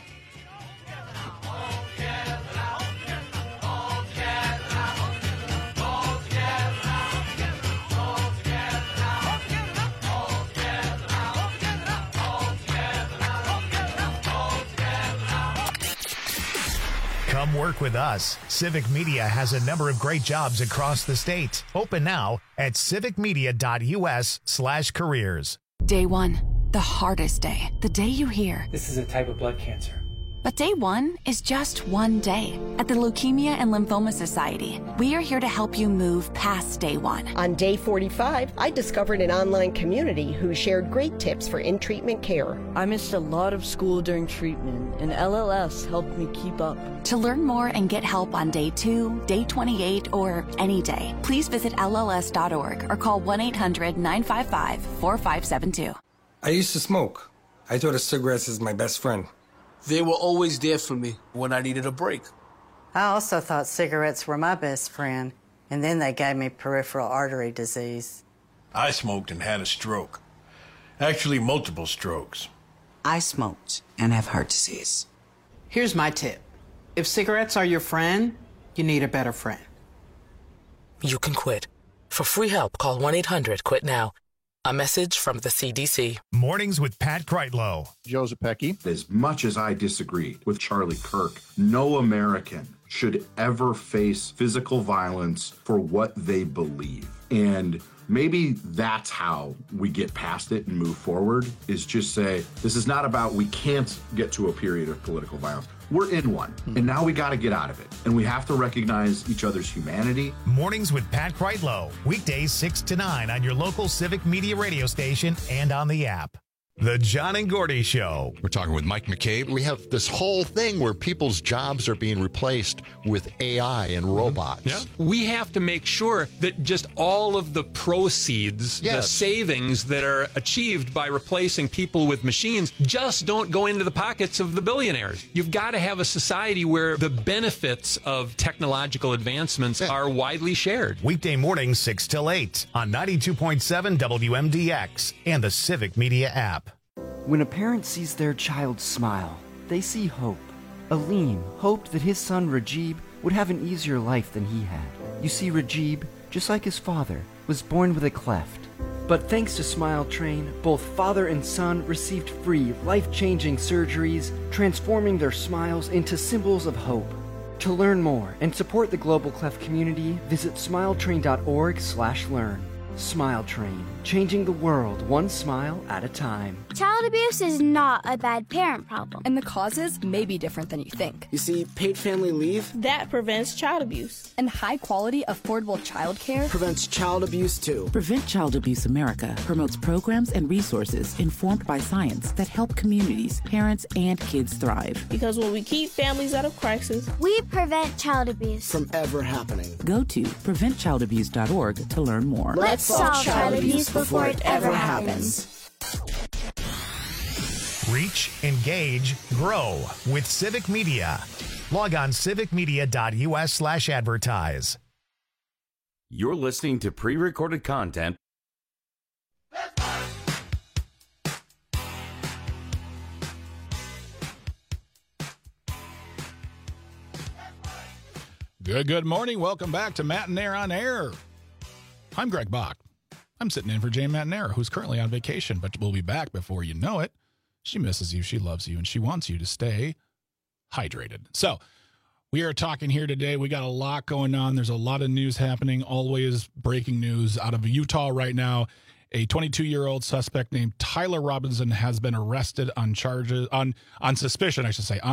Come work with us. Civic Media has a number of great jobs across the state. Open now at civicmedia.us/careers. Day one, the hardest day. The day you hear, this is a type of blood cancer. But day one is just one day. At the Leukemia and Lymphoma Society, we are here to help you move past day one. On day 45, I discovered an online community who shared great tips for in-treatment care. I missed a lot of school during treatment, and LLS helped me keep up. To learn more and get help on day 2, day 28, or any day, please visit LLS.org or call 1-800-955-4572. I used to smoke. I thought of cigarettes as my best friend. They were always there for me when I needed a break. I also thought cigarettes were my best friend, and then they gave me peripheral artery disease. I smoked and had a stroke. Actually, multiple strokes. I smoked and have heart disease. Here's my tip. If cigarettes are your friend, you need a better friend. You can quit. For free help, call 1-800-QUIT-NOW. A message from the CDC. Mornings with Pat Kreitlow. Joe Zepecki. As much as I disagree with Charlie Kirk, no American should ever face physical violence for what they believe. And maybe that's how we get past it and move forward, is just say, this is not about we can't get to a period of political violence. We're in one, and now we got to get out of it. And we have to recognize each other's humanity. Mornings with Pat Kreitlow. Weekdays 6 to 9 on your local Civic Media radio station and on the app. The John and Gordy Show. We're talking with Mike McCabe. We have this whole thing where people's jobs are being replaced with AI and robots. Yeah. We have to make sure that just all of the proceeds, the savings that are achieved by replacing people with machines just don't go into the pockets of the billionaires. You've got to have a society where the benefits of technological advancements are widely shared. Weekday mornings 6 till 8 on 92.7 WMDX and the Civic Media app. When a parent sees their child smile, they see hope. Aleem hoped that his son Rajib would have an easier life than he had. You see, Rajib, just like his father, was born with a cleft. But thanks to Smile Train, both father and son received free, life-changing surgeries, transforming their smiles into symbols of hope. To learn more and support the global cleft community, visit smiletrain.org/learn. Smile Train, changing the world one smile at a time. Child abuse is not a bad parent problem. And the causes may be different than you think. You see, paid family leave, that prevents child abuse. And high-quality, affordable childcare prevents child abuse too. Prevent Child Abuse America promotes programs and resources informed by science that help communities, parents, and kids thrive. Because when we keep families out of crisis, we prevent child abuse from ever happening. Go to preventchildabuse.org to learn more. Let's solve child abuse before it ever happens. Reach, engage, grow with Civic Media. Log on civicmedia.us/advertise. You're listening to pre-recorded content. Good morning. Welcome back to Matinaire on Air. I'm Greg Bach. I'm sitting in for Jane Matinaire, who's currently on vacation, but will be back before you know it. She misses you, she loves you, and she wants you to stay hydrated. So we are talking here today. We got a lot going on. There's a lot of news happening, always breaking news out of Utah right now. A 22-year-old suspect named Tyler Robinson has been arrested on charges, on suspicion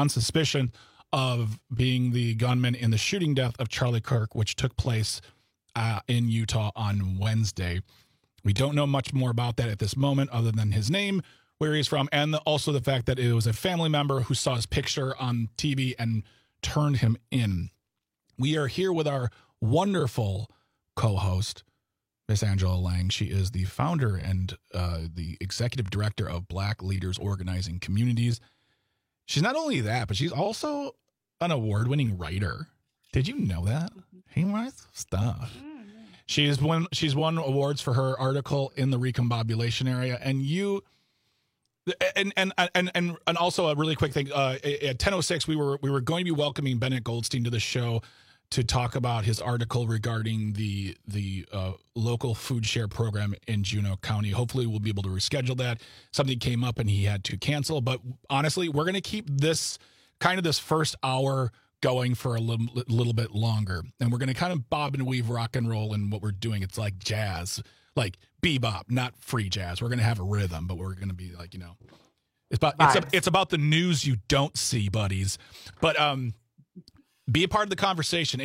of being the gunman in the shooting death of Charlie Kirk, which took place in Utah on Wednesday. We don't know much more about that at this moment other than his name, where he's from, and also the fact that it was a family member who saw his picture on TV and turned him in. We are here with our wonderful co-host, Miss Angela Lang. She is the founder and the executive director of Black Leaders Organizing Communities. She's not only that, but she's also an award-winning writer. Did you know that? He writes stuff. She's won awards for her article in the recombobulation area, and also a really quick thing. At 10:06, we were going to be welcoming Bennett Goldstein to the show to talk about his article regarding the local food share program in Juneau County. Hopefully we'll be able to reschedule that. Something came up and he had to cancel. But honestly, we're going to keep this first hour going for a little bit longer. And we're going to kind of bob and weave rock and roll in what we're doing. It's like jazz, like bebop, not free jazz. We're going to have a rhythm, but we're going to be like, It's about the news you don't see, buddies. But be a part of the conversation.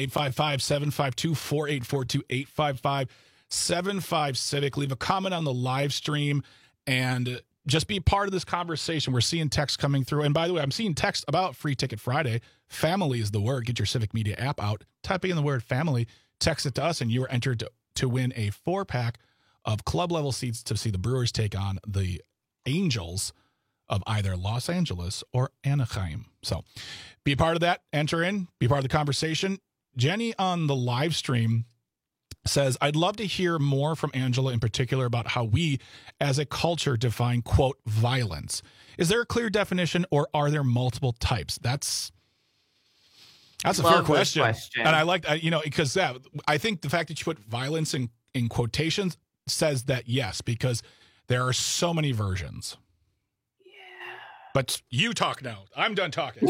855-752-4842, 855-75 Leave a comment on the live stream and just be part of this conversation. We're seeing text coming through. And by the way, I'm seeing text about Free Ticket Friday. Family is the word. Get your Civic Media app out. Type in the word family. Text it to us, and you are entered to win a 4-pack of club-level seats to see the Brewers take on the Angels of either Los Angeles or Anaheim. So be a part of that. Enter in. Be part of the conversation. Jenny on the live stream says, I'd love to hear more from Angela in particular about how we as a culture define, quote, violence. Is there a clear definition or are there multiple types? That's a fair question. And I like, because I think the fact that you put violence in quotations says that, yes, because there are so many versions. Yeah. But you talk now. I'm done talking.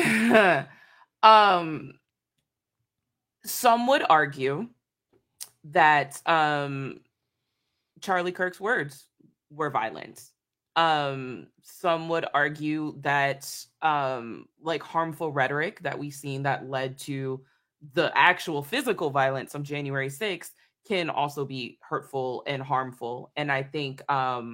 Some would argue that Charlie Kirk's words were violent. Some would argue that harmful rhetoric that we've seen that led to the actual physical violence on January 6th can also be hurtful and harmful. And I think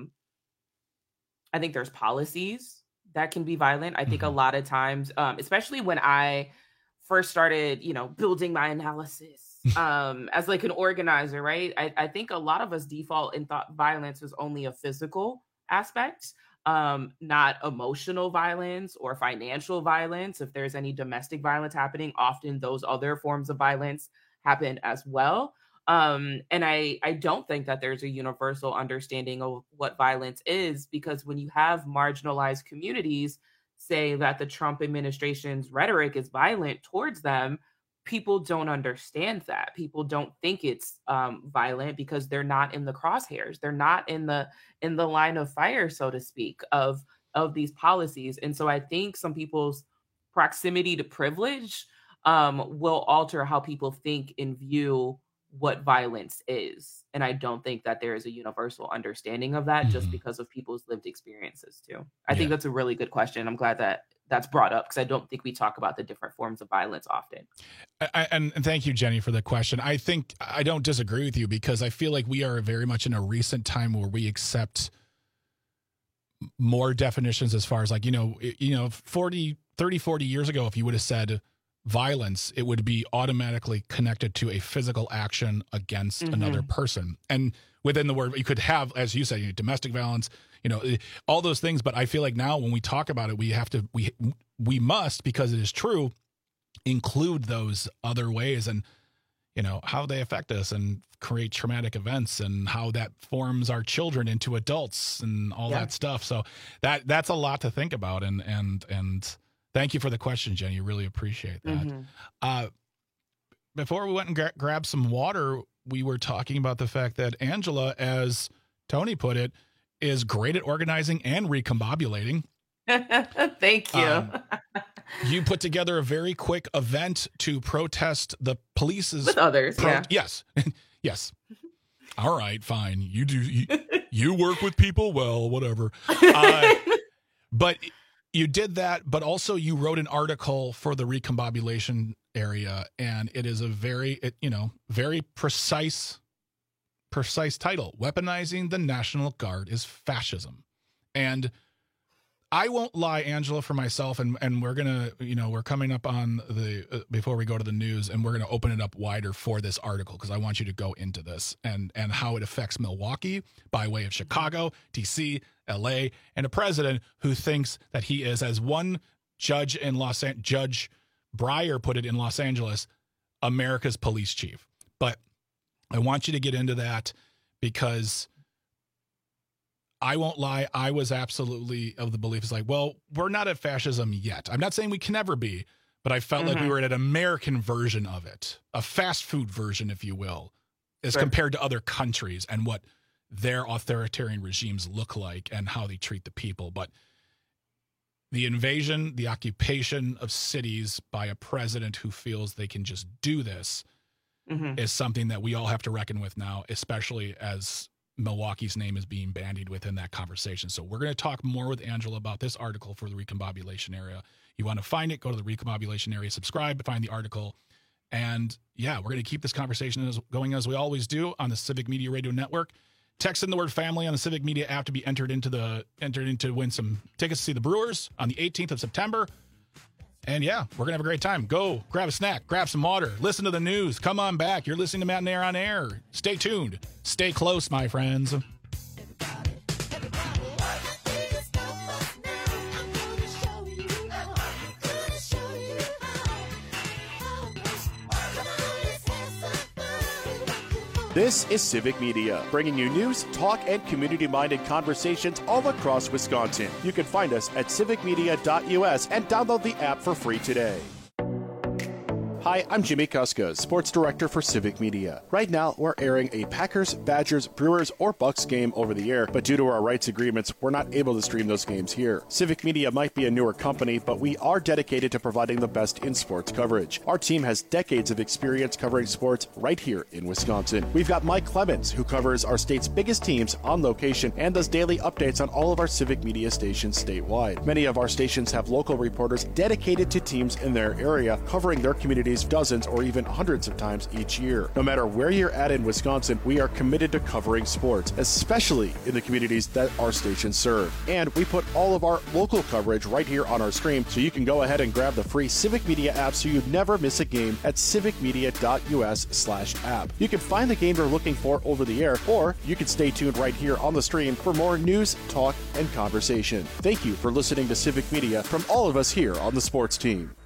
there's policies that can be violent. I think a lot of times, especially when I first started, building my analysis as like an organizer, right? I think a lot of us default and thought violence was only a physical aspect, not emotional violence or financial violence. If there's any domestic violence happening, often those other forms of violence happen as well. And I don't think that there's a universal understanding of what violence is, because when you have marginalized communities say that the Trump administration's rhetoric is violent towards them, people don't understand that. People don't think it's violent because they're not in the crosshairs. They're not in the line of fire, so to speak, of these policies. And so I think some people's proximity to privilege will alter how people think and view what violence is. And I don't think that there is a universal understanding of that just because of people's lived experiences too. I think that's a really good question. I'm glad that that's brought up because I don't think we talk about the different forms of violence often. And thank you, Jenny, for the question. I think I don't disagree with you because I feel like we are very much in a recent time where we accept more definitions as far as 40 years ago, if you would have said violence, it would be automatically connected to a physical action against another person. And within the word, you could have, as you said, domestic violence, all those things. But I feel like now when we talk about it, we must, because it is true, include those other ways and, how they affect us and create traumatic events and how that forms our children into adults and all that stuff. So that's a lot to think about. And thank you for the question, Jenny. Really appreciate that. Before we went and grabbed some water, we were talking about the fact that Angela, as Tony put it, is great at organizing and recombobulating. Thank you. You put together a very quick event to protest the police's... With others, Yes. Yes. All right, fine. You do. You work with people well, whatever. But you did that, but also you wrote an article for the recombobulation area, and it is a very precise title. Weaponizing the National Guard is fascism. And I won't lie, Angela, for myself, and we're going to, we're coming up on the, before we go to the news, and we're going to open it up wider for this article because I want you to go into this and how it affects Milwaukee by way of Chicago, DC, LA, and a president who thinks that he is, as one judge in Judge Breyer put it in Los Angeles, America's police chief. But I want you to get into that because I won't lie, I was absolutely of the belief, it's like, well, we're not at fascism yet. I'm not saying we can never be, but I felt like we were at an American version of it, a fast food version, if you will, as compared to other countries and what their authoritarian regimes look like and how they treat the people. But the invasion, the occupation of cities by a president who feels they can just do this is something that we all have to reckon with now, especially as Milwaukee's name is being bandied within that conversation. So we're going to talk more with Angela about this article for the Recombobulation Area. You want to find it, go to the Recombobulation Area, subscribe, find the article. And yeah, we're going to keep this conversation going as we always do on the Civic Media Radio Network. Text in the word family on the Civic Media app to be entered in to win some tickets to see the Brewers on the 18th of September. And yeah, we're going to have a great time. Go grab a snack, grab some water, listen to the news. Come on back. You're listening to Matt and Air on Air. Stay tuned. Stay close, my friends. This is Civic Media, bringing you news, talk, and community-minded conversations all across Wisconsin. You can find us at civicmedia.us and download the app for free today. Hi, I'm Jimmy Kuska, Sports Director for Civic Media. Right now, we're airing a Packers, Badgers, Brewers, or Bucks game over the air, but due to our rights agreements, we're not able to stream those games here. Civic Media might be a newer company, but we are dedicated to providing the best in sports coverage. Our team has decades of experience covering sports right here in Wisconsin. We've got Mike Clemens, who covers our state's biggest teams on location and does daily updates on all of our Civic Media stations statewide. Many of our stations have local reporters dedicated to teams in their area, covering their communities dozens or even hundreds of times each year. No matter where you're at in Wisconsin, we are committed to covering sports, especially in the communities that our stations serve. And we put all of our local coverage right here on our screen, so you can go ahead and grab the free Civic Media app so you never miss a game at civicmedia.us/app. You can find the game you're looking for over the air, or you can stay tuned right here on the stream for more news, talk, and conversation. Thank you for listening to Civic Media from all of us here on the sports team.